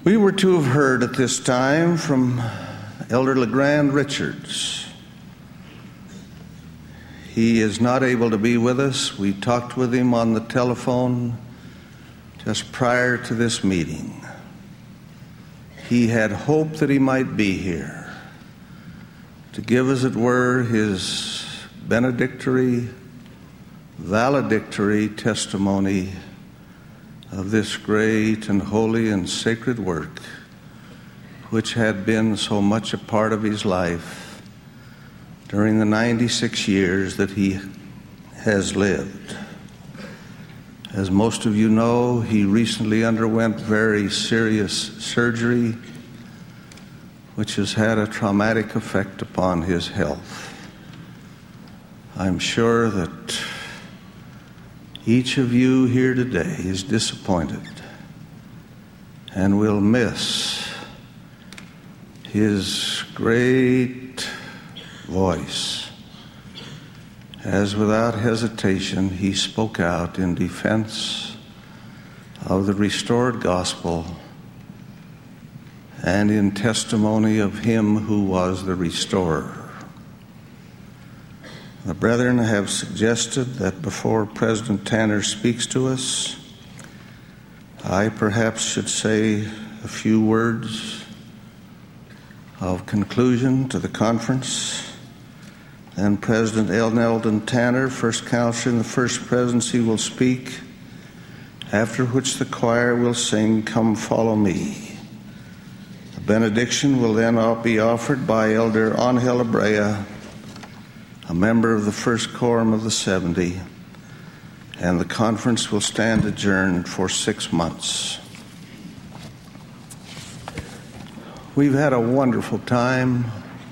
We were to have heard at this time from Elder LeGrand Richards. He is not able to be with us. We talked with him on the telephone just prior to this meeting. He had hoped that he might be here to give, as it were, his benedictory, valedictory testimony of this great and holy and sacred work, which had been so much a part of his life during the 96 years that he has lived. As most of you know, he recently underwent very serious surgery, which has had a traumatic effect upon his health. I'm sure that each of you here today is disappointed and will miss his great voice, as without hesitation he spoke out in defense of the restored gospel and in testimony of him who was the restorer. The brethren have suggested that before President Tanner speaks to us, I perhaps should say a few words of conclusion to the conference. Then President L. Eldon Tanner, first counselor in the First Presidency, will speak, after which the choir will sing, "Come Follow Me." The benediction will then be offered by Elder Angel Abrea, a member of the First Quorum of the 70, and the conference will stand adjourned for 6 months. We've had a wonderful time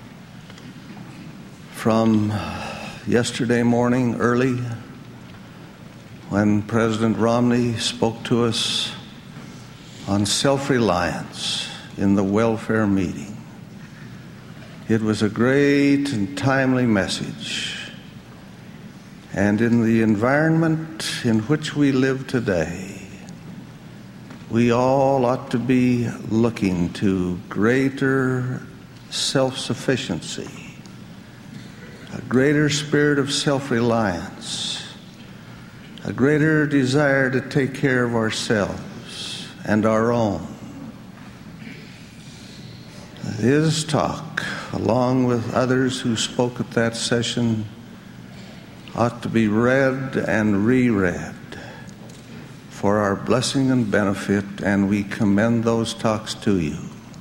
from yesterday morning early when President Romney spoke to us on self-reliance in the welfare meeting. It was a great and timely message. And in the environment in which we live today, we all ought to be looking to greater self-sufficiency, a greater spirit of self-reliance, a greater desire to take care of ourselves and our own. His talk, along with others who spoke at that session, ought to be read and reread for our blessing and benefit, and we commend those talks to you.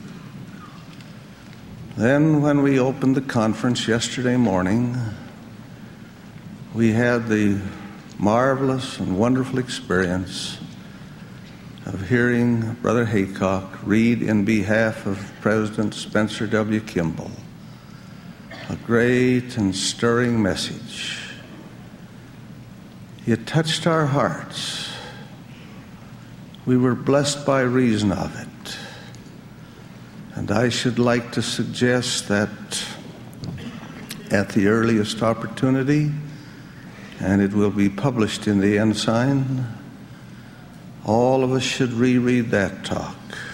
Then, when we opened the conference yesterday morning, we had the marvelous and wonderful experience of hearing Brother Haycock read in behalf of President Spencer W. Kimball a great and stirring message. It touched our hearts. We were blessed by reason of it. And I should like to suggest that at the earliest opportunity, and it will be published in the Ensign, all of us should reread that talk.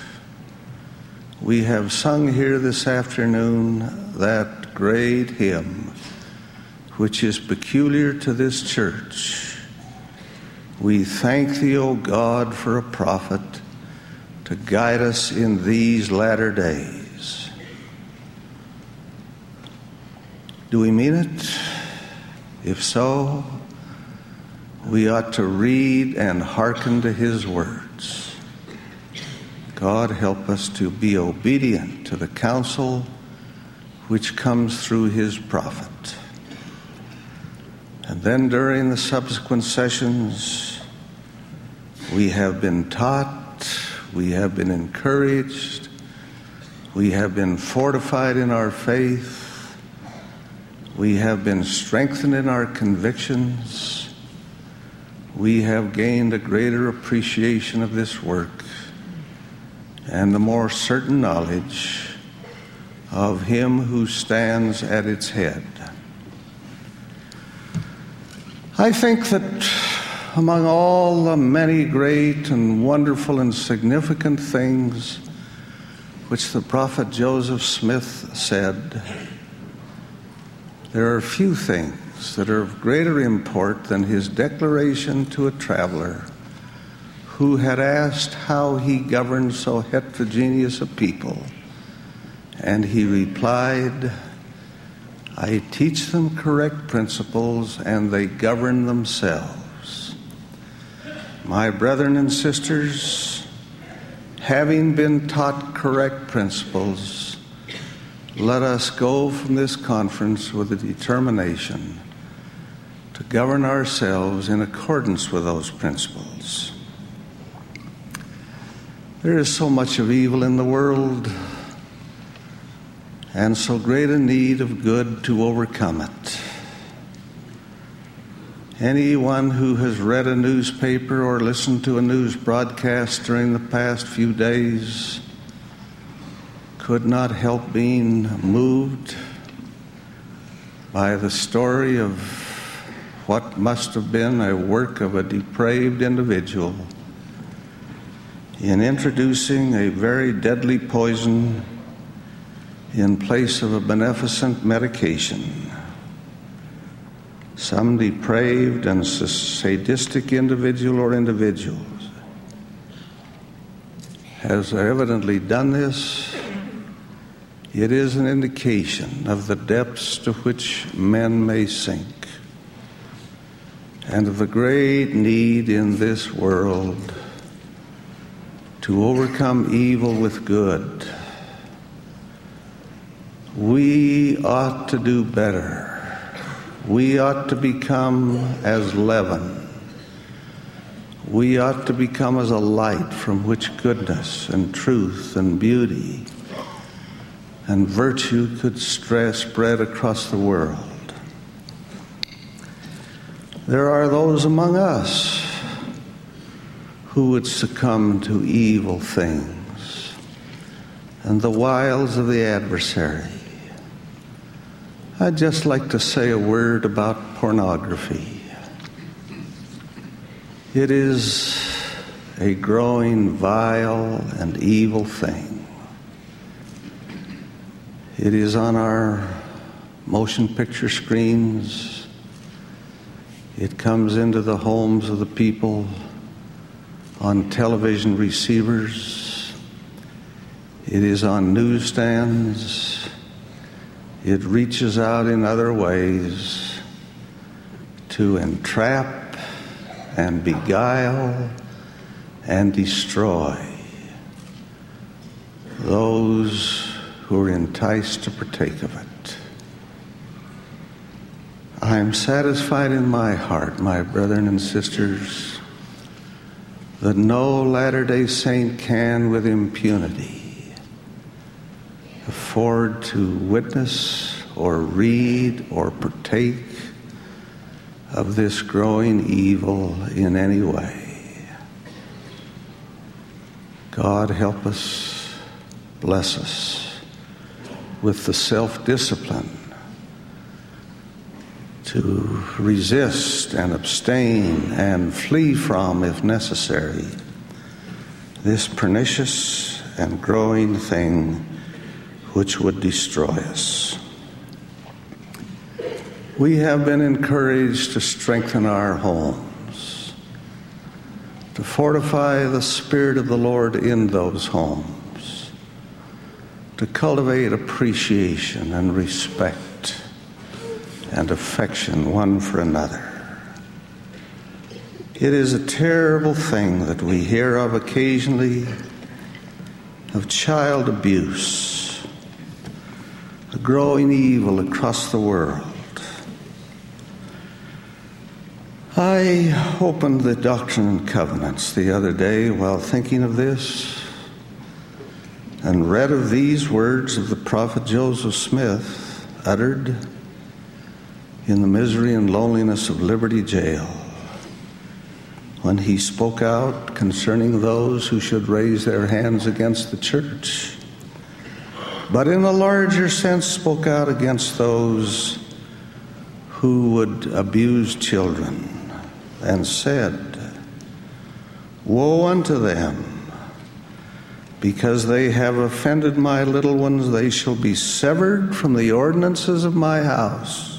We have sung here this afternoon that great hymn, which is peculiar to this church. We thank thee, O God, for a prophet to guide us in these latter days. Do we mean it? If so, we ought to read and hearken to his words. God help us to be obedient to the counsel which comes through his prophet. And then during the subsequent sessions, we have been taught, we have been encouraged, we have been fortified in our faith, we have been strengthened in our convictions, we have gained a greater appreciation of this work and the more certain knowledge of him who stands at its head. I think that among all the many great and wonderful and significant things which the prophet Joseph Smith said, "There are few things that are of greater import than his declaration to a traveler who had asked how he governed so heterogeneous a people. And he replied, 'I teach them correct principles, and they govern themselves.' My brethren and sisters, having been taught correct principles, let us go from this conference with a determination to govern ourselves in accordance with those principles. There is so much of evil in the world, and so great a need of good to overcome it. Anyone who has read a newspaper or listened to a news broadcast during the past few days could not help being moved by the story of what must have been a work of a depraved individual in introducing a very deadly poison in place of a beneficent medication. Some depraved and sadistic individual or individuals has evidently done this. It is an indication of the depths to which men may sink and of the great need in this world to overcome evil with good. We ought to do better. We ought to become as leaven. We ought to become as a light from which goodness and truth and beauty and virtue could spread across the world. There are those among us who would succumb to evil things and the wiles of the adversary. I'd just like to say a word about pornography. It is a growing vile and evil thing. It is on our motion picture screens. It comes into the homes of the people on television receivers. It is on newsstands. It reaches out in other ways to entrap and beguile and destroy those who are enticed to partake of it. I am satisfied in my heart, my brethren and sisters, that no Latter-day Saint can with impunity afford to witness or read or partake of this growing evil in any way. God help us, bless us with the self-discipline to resist and abstain and flee from, if necessary, this pernicious and growing thing which would destroy us. We have been encouraged to strengthen our homes, to fortify the Spirit of the Lord in those homes, to cultivate appreciation and respect and affection one for another. It is a terrible thing that we hear of occasionally, of child abuse, a growing evil across the world. I opened the Doctrine and Covenants the other day while thinking of this and read of these words of the prophet Joseph Smith uttered in the misery and loneliness of Liberty Jail when he spoke out concerning those who should raise their hands against the church, but in a larger sense spoke out against those who would abuse children, and said, "Woe unto them, Because they have offended my little ones, they shall be severed from the ordinances of my house.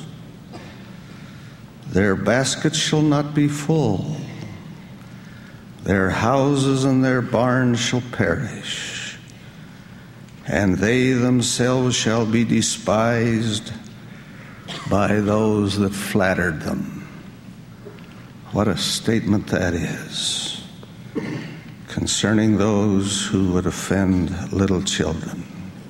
Their baskets shall not be full. Their houses and their barns shall perish, and they themselves shall be despised by those that flattered them. What a statement that is concerning those who would offend little children.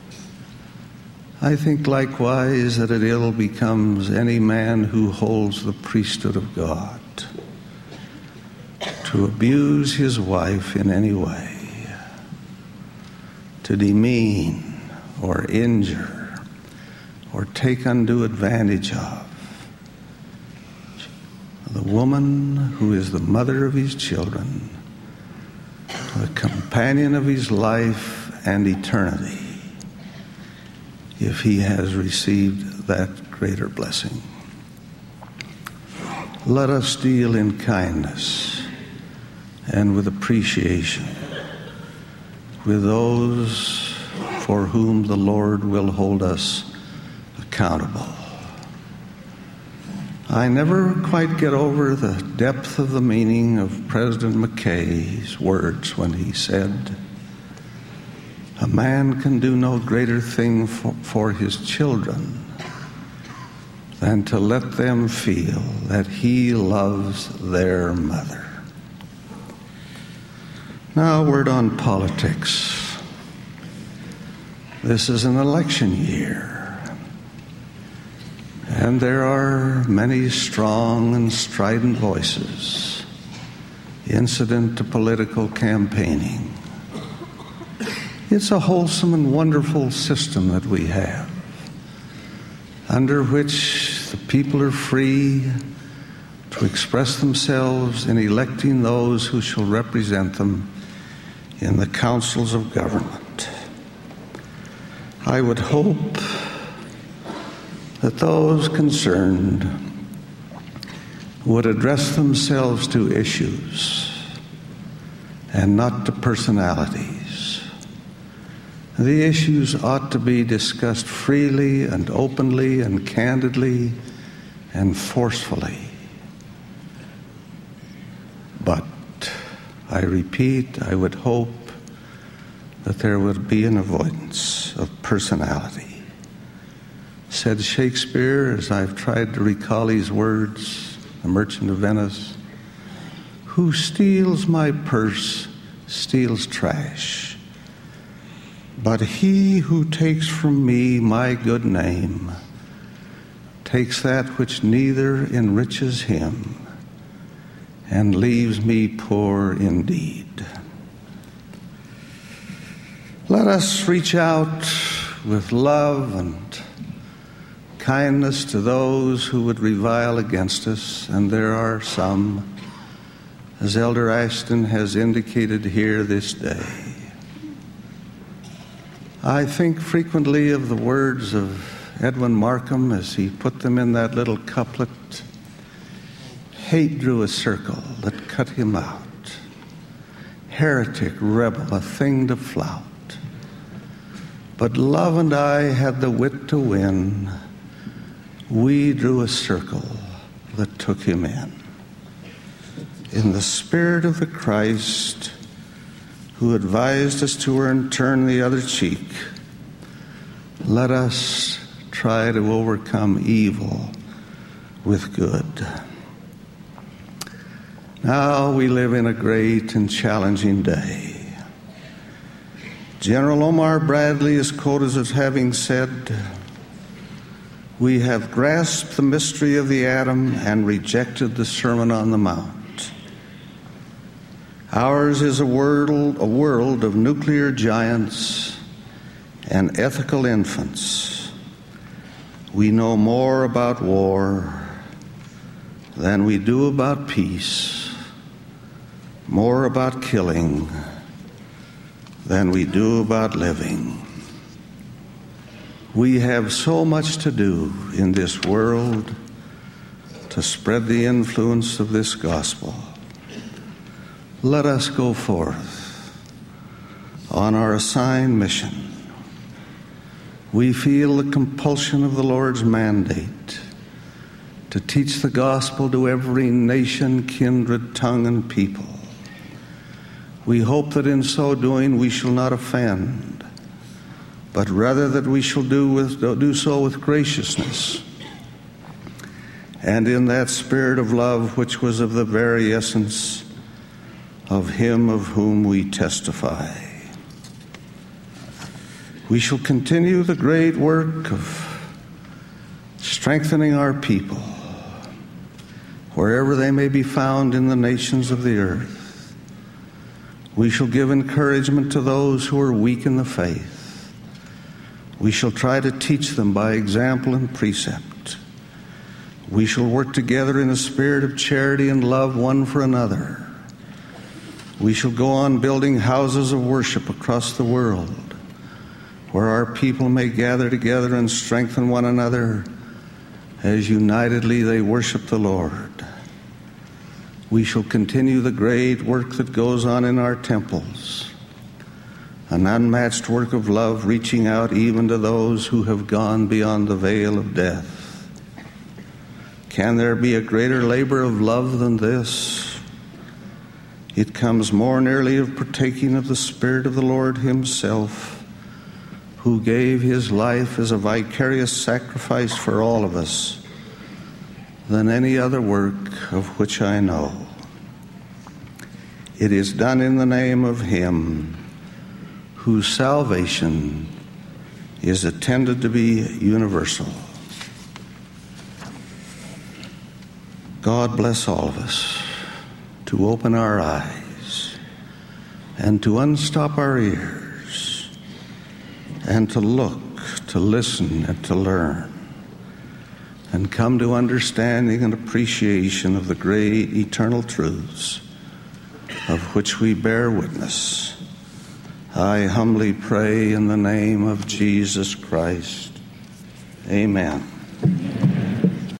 I think likewise that it ill becomes any man who holds the priesthood of God to abuse his wife in any way, to demean or injure or take undue advantage of the woman who is the mother of his children, the companion of his life and eternity, if he has received that greater blessing. Let us deal in kindness and with appreciation with those for whom the Lord will hold us accountable. I never quite get over the depth of the meaning of President McKay's words when he said, "A man can do no greater thing for his children than to let them feel that he loves their mother." Now, a word on politics. This is an election year, and there are many strong and strident voices incident to political campaigning. It's a wholesome and wonderful system that we have, under which the people are free to express themselves in electing those who shall represent them in the councils of government. I would hope that those concerned would address themselves to issues and not to personalities. The issues ought to be discussed freely and openly and candidly and forcefully. But I repeat, I would hope that there would be an avoidance of personality. Said Shakespeare, as I've tried to recall his words, The Merchant of Venice, "Who steals my purse steals trash, but he who takes from me my good name takes that which neither enriches him and leaves me poor indeed." Let us reach out with love and kindness to those who would revile against us, and there are some, as Elder Ashton has indicated here this day. I think frequently of the words of Edwin Markham as he put them in that little couplet, "Hate drew a circle that cut him out. Heretic, rebel, a thing to flout. But love and I had the wit to win. We drew a circle that took him in." In the spirit of the Christ who advised us to turn the other cheek, let us try to overcome evil with good. Now we live in a great and challenging day. General Omar Bradley is quoted as having said, "We have grasped the mystery of the atom and rejected the Sermon on the Mount. Ours is a world of nuclear giants and ethical infants. We know more about war than we do about peace, more about killing than we do about living. We have so much to do in this world to spread the influence of this gospel. Let us go forth, on our assigned mission. We feel the compulsion of the Lord's mandate to teach the gospel to every nation, kindred, tongue, and people. We hope that in so doing we shall not offend, but rather that we shall do so with graciousness and in that spirit of love which was of the very essence of him of whom we testify. We shall continue the great work of strengthening our people wherever they may be found in the nations of the earth. We shall give encouragement to those who are weak in the faith. We shall try to teach them by example and precept. We shall work together in a spirit of charity and love one for another. We shall go on building houses of worship across the world where our people may gather together and strengthen one another as unitedly they worship the Lord. We shall continue the great work that goes on in our temples, an unmatched work of love reaching out even to those who have gone beyond the veil of death. Can there be a greater labor of love than this? It comes more nearly of partaking of the Spirit of the Lord himself, who gave his life as a vicarious sacrifice for all of us, than any other work of which I know. It is done in the name of him whose salvation is intended to be universal. God bless all of us to open our eyes and to unstop our ears and to look, to listen, and to learn, and come to understanding and appreciation of the great eternal truths of which we bear witness. I humbly pray in the name of Jesus Christ. Amen.